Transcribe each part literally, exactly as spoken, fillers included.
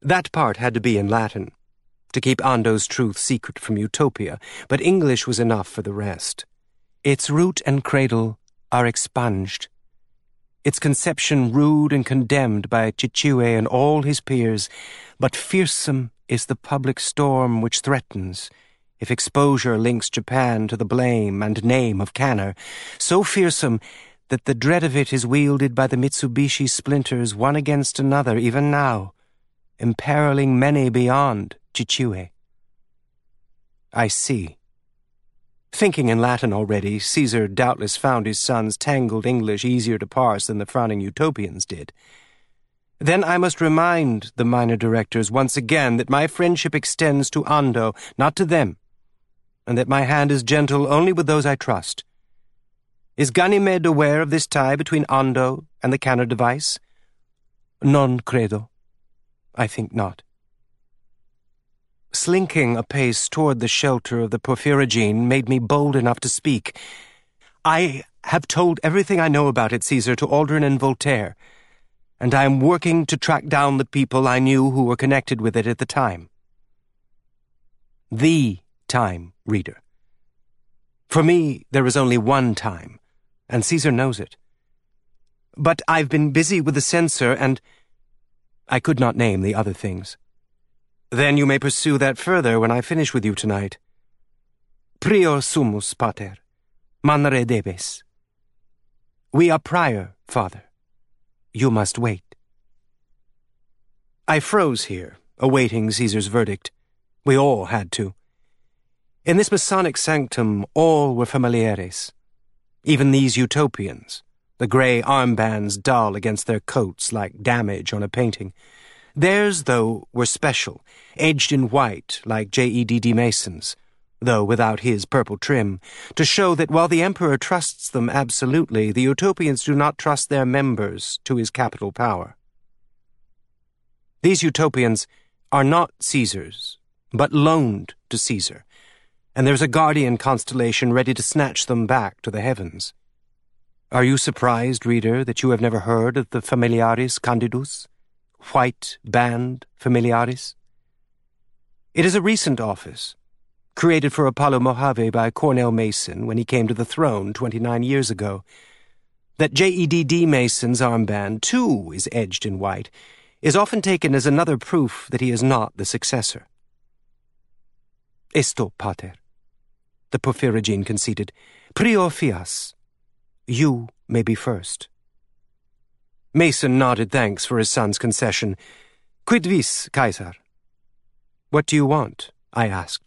That part had to be in Latin, to keep Ando's truth secret from Utopia, but English was enough for the rest. Its root and cradle are expunged, its conception rude and condemned by Chichiue and all his peers, but fearsome is the public storm which threatens, if exposure links Japan to the blame and name of Kanner, so fearsome that the dread of it is wielded by the Mitsubishi splinters one against another even now, imperiling many beyond Chichiue. I see. Thinking in Latin already, Caesar doubtless found his son's tangled English easier to parse than the frowning Utopians did. Then I must remind the minor directors once again that my friendship extends to Ando, not to them, and that my hand is gentle only with those I trust. Is Ganymede aware of this tie between Ando and the Kanner device? Non credo. I think not. Slinking a pace toward the shelter of the Porphyrogene made me bold enough to speak. I have told everything I know about it, Caesar, to Aldrin and Voltaire, and I am working to track down the people I knew who were connected with it at the time. The time, reader. For me, there is only one time, and Caesar knows it. But I've been busy with the censor, and I could not name the other things. Then you may pursue that further when I finish with you tonight. Prior sumus, pater, manere debes. We are prior, father. You must wait. I froze here, awaiting Caesar's verdict. We all had to. In this Masonic sanctum, all were familiares. Even these Utopians, the grey armbands dull against their coats like damage on a painting. Theirs, though, were special, edged in white like J E D D Mason's, though without his purple trim, to show that while the Emperor trusts them absolutely, the Utopians do not trust their members to his capital power. These Utopians are not Caesar's, but loaned to Caesar, and there's a guardian constellation ready to snatch them back to the heavens. Are you surprised, reader, that you have never heard of the Familiaris Candidus? White Band Familiaris? It is a recent office, created for Apollo Mojave by Cornell Mason when he came to the throne twenty-nine years ago. That J E D D Mason's armband, too, is edged in white, is often taken as another proof that he is not the successor. Esto, pater, the Porphyrogene conceded. Prior fias. You may be first. Mason nodded thanks for his son's concession. Quid vis, Caesar? What do you want? I asked.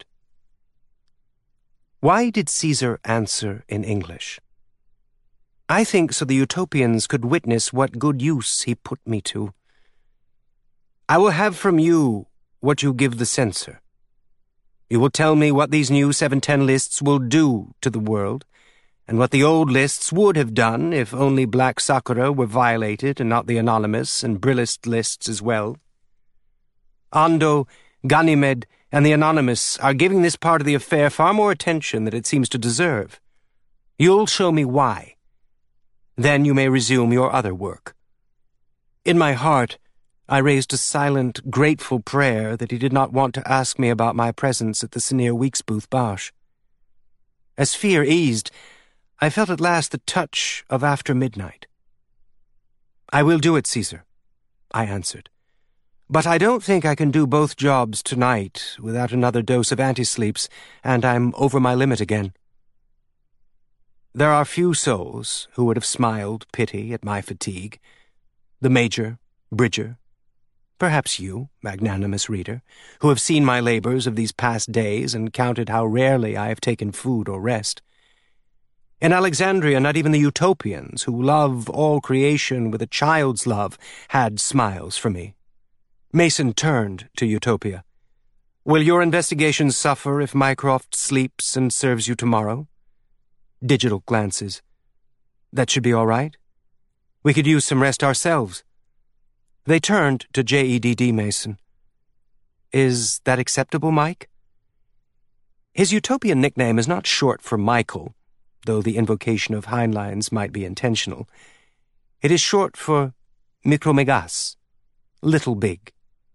Why did Caesar answer in English? I think so the Utopians could witness what good use he put me to. I will have from you what you give the censor. You will tell me what these new seven ten lists will do to the world, and what the old lists would have done if only Black Sakura were violated and not the anonymous and Brillist lists as well. Ando, Ganymede, and the anonymous are giving this part of the affair far more attention than it seems to deserve. You'll show me why. Then you may resume your other work. In my heart, I raised a silent, grateful prayer that he did not want to ask me about my presence at the Sinir Weeks booth Bosch. As fear eased, I felt at last the touch of after midnight. I will do it, Caesar, I answered. But I don't think I can do both jobs tonight without another dose of anti-sleeps, and I'm over my limit again. There are few souls who would have smiled pity at my fatigue. The Major, Bridger, perhaps you, magnanimous reader, who have seen my labors of these past days and counted how rarely I have taken food or rest. In Alexandria, not even the Utopians, who love all creation with a child's love, had smiles for me. Mason turned to Utopia. Will your investigation suffer if Mycroft sleeps and serves you tomorrow? Digital glances. That should be all right. We could use some rest ourselves. They turned to J E D D Mason. Is that acceptable, Mike? His Utopian nickname is not short for Michael, though the invocation of Heinlein's might be intentional. It is short for Micromegas, little big.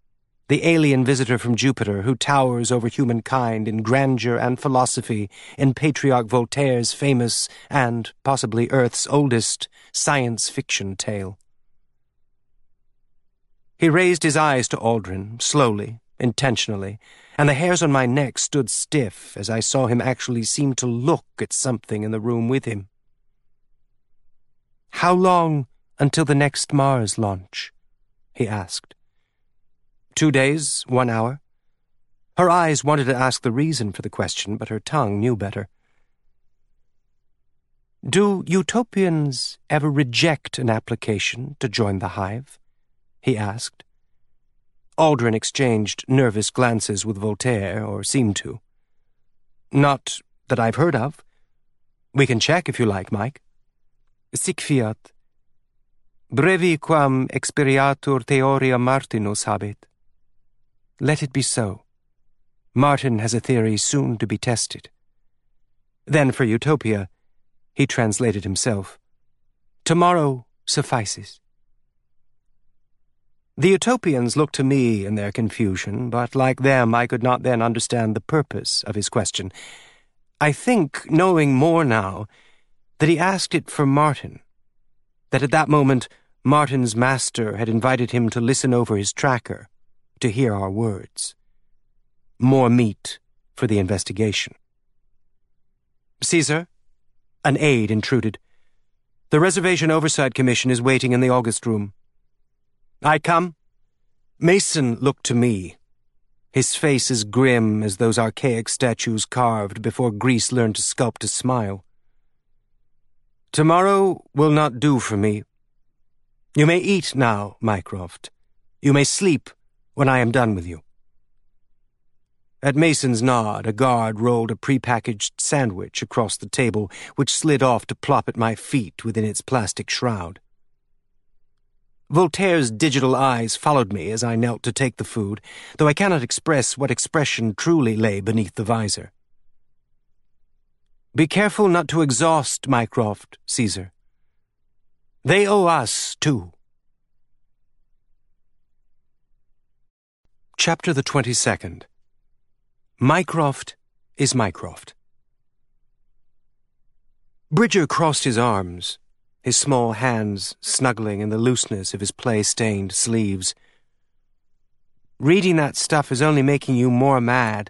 the alien visitor from Jupiter who towers over humankind in grandeur and philosophy in Patriarch Voltaire's famous and possibly Earth's oldest science fiction tale. He raised his eyes to Aldrin, slowly, intentionally, and the hairs on my neck stood stiff as I saw him actually seem to look at something in the room with him. "How long until the next Mars launch?" he asked. Two days, one hour. Her eyes wanted to ask the reason for the question, but her tongue knew better. "Do utopians ever reject an application to join the hive?" he asked. Aldrin exchanged nervous glances with Voltaire, or seemed to. "Not that I've heard of. We can check if you like, Mike." "Sic fiat. Brevi quam experiatur theoria Martinus habet." Let it be so. Martin has a theory soon to be tested. Then for Utopia, he translated himself. Tomorrow suffices. The Utopians looked to me in their confusion, but like them I could not then understand the purpose of his question. I think, knowing more now, that he asked it for Martin, that at that moment Martin's master had invited him to listen over his tracker, to hear our words. More meat for the investigation. "Caesar," an aide intruded. "The Reservation Oversight Commission is waiting in the August room." "I come?" Mason looked to me, his face as grim as those archaic statues carved before Greece learned to sculpt a smile. "Tomorrow will not do for me. You may eat now, Mycroft. You may sleep when I am done with you." At Mason's nod, a guard rolled a prepackaged sandwich across the table, which slid off to plop at my feet within its plastic shroud. Voltaire's digital eyes followed me as I knelt to take the food, though I cannot express what expression truly lay beneath the visor. "Be careful not to exhaust Mycroft, Caesar. They owe us, too." Chapter the twenty-second. Mycroft is Mycroft. Bridger crossed his arms, his small hands snuggling in the looseness of his play-stained sleeves. "Reading that stuff is only making you more mad."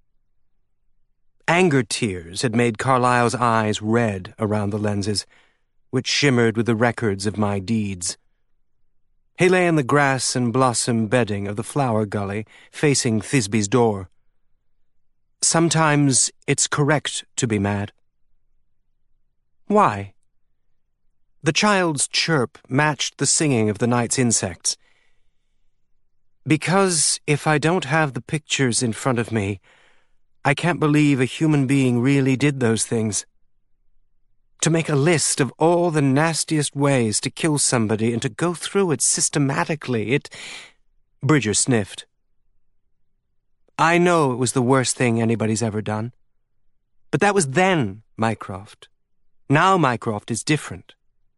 Anger tears had made Carlyle's eyes red around the lenses, which shimmered with the records of my deeds. He lay in the grass and blossom bedding of the flower gully, facing Thisby's door. "Sometimes it's correct to be mad." "Why?" The child's chirp matched the singing of the night's insects. "Because if I don't have the pictures in front of me, I can't believe a human being really did those things. To make a list of all the nastiest ways to kill somebody and to go through it systematically, it—" Bridger sniffed. "I know it was the worst thing anybody's ever done. But that was then, Mycroft. Now Mycroft is different."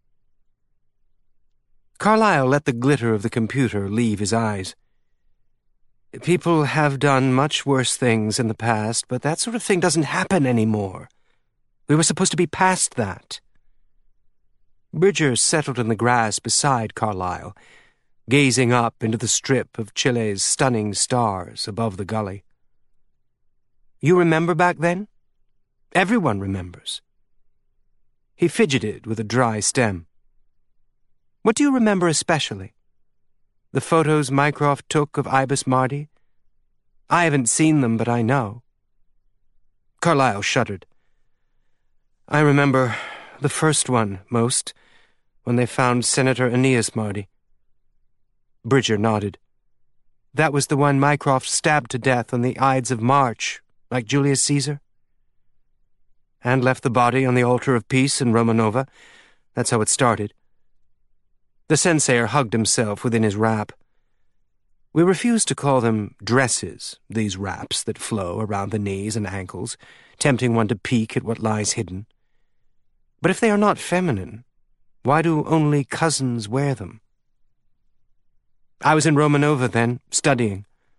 Carlyle let the glitter of the computer leave his eyes. "People have done much worse things in the past, but that sort of thing doesn't happen anymore. We were supposed to be past that." Bridger settled in the grass beside Carlyle, gazing up into the strip of Chile's stunning stars above the gully. "You remember back then? Everyone remembers." He fidgeted with a dry stem. "What do you remember especially? The photos Mycroft took of Ibis Marty? I haven't seen them, but I know." Carlyle shuddered. "I remember the first one most, when they found Senator Aeneas Marty." Bridger nodded. "That was the one Mycroft stabbed to death on the Ides of March, like Julius Caesar?" "And left the body on the altar of peace in Romanova. That's how it started." The Senseier hugged himself within his wrap. "We refuse to call them dresses, these wraps that flow around the knees and ankles, tempting one to peek at what lies hidden. But if they are not feminine, why do only cousins wear them?" "I was in Romanova then, studying.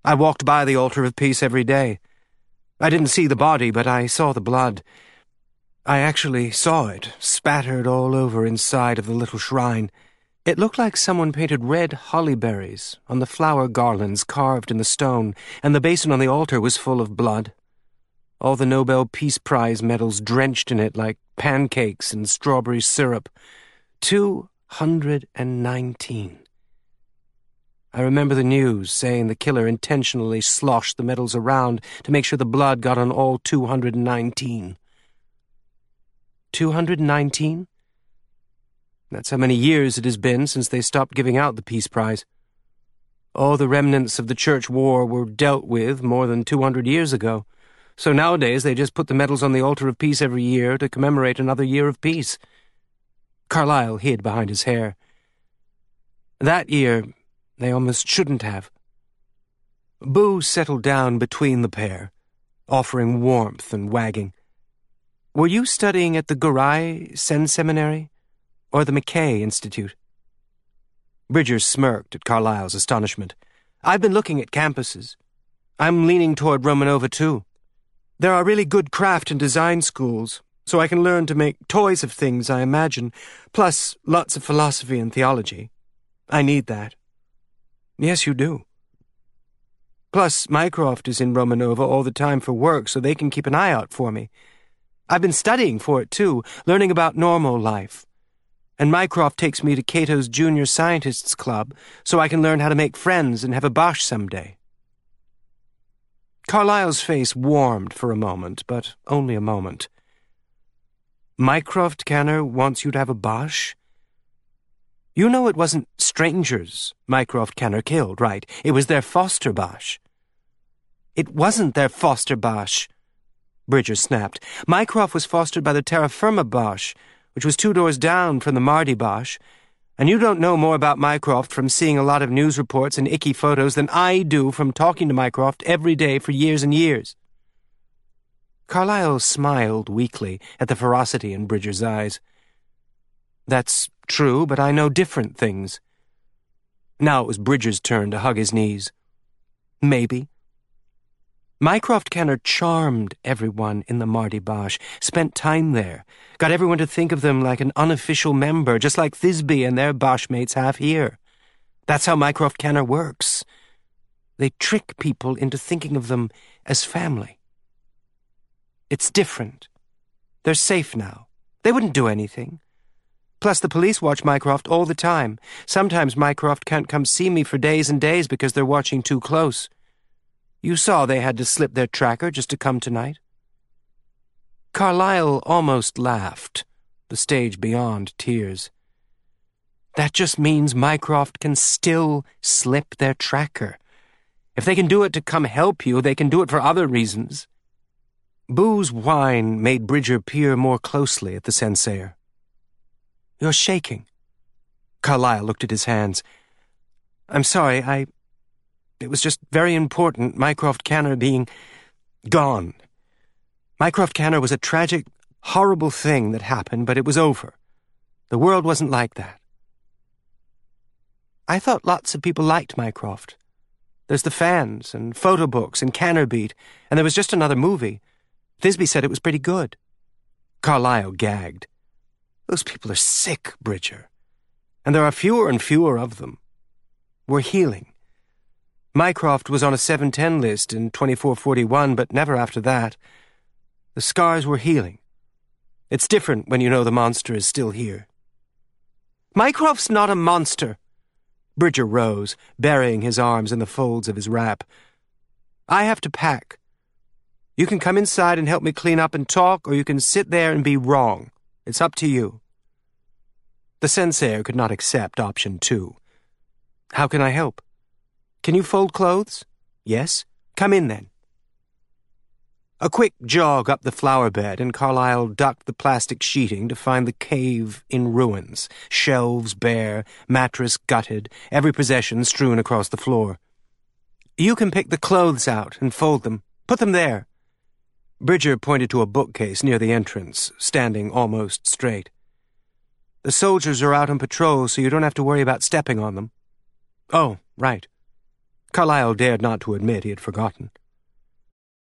I walked by the altar of peace every day. I didn't see the body, but I saw the blood. I actually saw it, spattered all over inside of the little shrine. It looked like someone painted red holly berries on the flower garlands carved in the stone, and the basin on the altar was full of blood. All the Nobel Peace Prize medals drenched in it like pancakes and strawberry syrup. Two hundred and nineteen. I remember the news saying the killer intentionally sloshed the medals around to make sure the blood got on all two hundred and nineteen. two hundred and nineteen? That's how many years it has been since they stopped giving out the Peace Prize. All the remnants of the church war were dealt with more than two hundred years ago, so nowadays they just put the medals on the altar of peace every year to commemorate another year of peace. Carlyle hid behind his hair. That year, they almost shouldn't have. Boo settled down between the pair, offering warmth and wagging. Were you studying at the Garai Sen Seminary or the McKay Institute? Bridger smirked at Carlyle's astonishment. I've been looking at campuses. I'm leaning toward Romanova, too. There are really good craft and design schools, so I can learn to make toys of things I imagine, plus lots of philosophy and theology. I need that. Yes, you do. Plus, Mycroft is in Romanova all the time for work, so they can keep an eye out for me. I've been studying for it, too, learning about normal life. And Mycroft takes me to Cato's Junior Scientists Club, so I can learn how to make friends and have a Bosch someday. Carlyle's face warmed for a moment, but only a moment. Mycroft Canner wants you to have a Bosch? You know it wasn't strangers Mycroft Canner killed, right? It was their foster Bosch. It wasn't their foster Bosch, Bridger snapped. Mycroft was fostered by the terra firma Bosch, which was two doors down from the Mardi Bosch, and you don't know more about Mycroft from seeing a lot of news reports and icky photos than I do from talking to Mycroft every day for years and years. Carlyle smiled weakly at the ferocity in Bridger's eyes. That's true, but I know different things. Now it was Bridger's turn to hug his knees. Maybe. Mycroft Canner charmed everyone in the Mardi Bosch, spent time there, got everyone to think of them like an unofficial member, just like Thisbe and their Bosch mates have here. That's how Mycroft Canner works. They trick people into thinking of them as family. It's different. They're safe now. They wouldn't do anything. Plus, the police watch Mycroft all the time. Sometimes Mycroft can't come see me for days and days because they're watching too close. You saw they had to slip their tracker just to come tonight. Carlyle almost laughed, the stage beyond tears. That just means Mycroft can still slip their tracker. If they can do it to come help you, they can do it for other reasons. Boo's whine made Bridger peer more closely at the Senseier. You're shaking. Carlyle looked at his hands. I'm sorry, I... It was just very important, Mycroft Canner being gone. Mycroft Canner was a tragic, horrible thing that happened, but it was over. The world wasn't like that. I thought lots of people liked Mycroft. There's the fans, and photo books, and Cannerbeat, and there was just another movie. Thisbe said it was pretty good. Carlyle gagged. Those people are sick, Bridger. And there are fewer and fewer of them. We're healing. Mycroft was on a seven ten list in twenty-four forty-one, but never after that. The scars were healing. It's different when you know the monster is still here. Mycroft's not a monster. Bridger rose, burying his arms in the folds of his wrap. I have to pack. You can come inside and help me clean up and talk, or you can sit there and be wrong. It's up to you. The Senseier could not accept option two. How can I help? Can you fold clothes? Yes? Come in, then. A quick jog up the flower bed, and Carlyle ducked the plastic sheeting to find the cave in ruins, shelves bare, mattress gutted, every possession strewn across the floor. You can pick the clothes out and fold them. Put them there. Bridger pointed to a bookcase near the entrance, standing almost straight. The soldiers are out on patrol, so you don't have to worry about stepping on them. Oh, right. Carlyle dared not to admit he had forgotten.